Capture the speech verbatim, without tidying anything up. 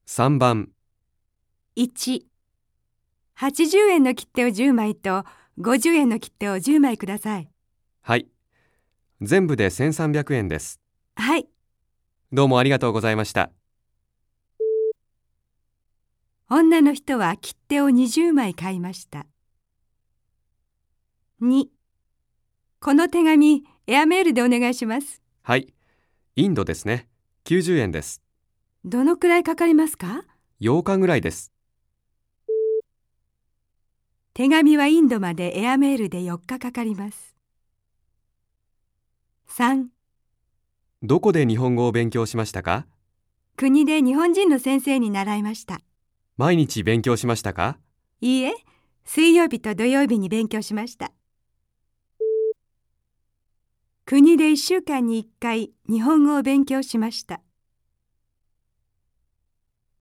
さんばん。 いち、はちじゅうえんの切手をじゅうまいとごじゅうえんの切手をじゅうまいください。 はい。全部でせんさんびゃくえんです。 はい。 どうもありがとうございました。 女の人は切手をにじゅうまい買いました。に、この手紙、エアメールでお願いします。 はい。インドですね。きゅうじゅうえんです。 どのくらいかかりますか？ ようかぐらいです。 手紙はインドまでエアメールでよっかかかります。さん、 どこで日本語を勉強しましたか？ 国で日本人の先生に習いました。 毎日勉強しましたか？ いいえ、水曜日と土曜日に勉強しました。国でいっしゅうかんにいっかい日本語を勉強しました。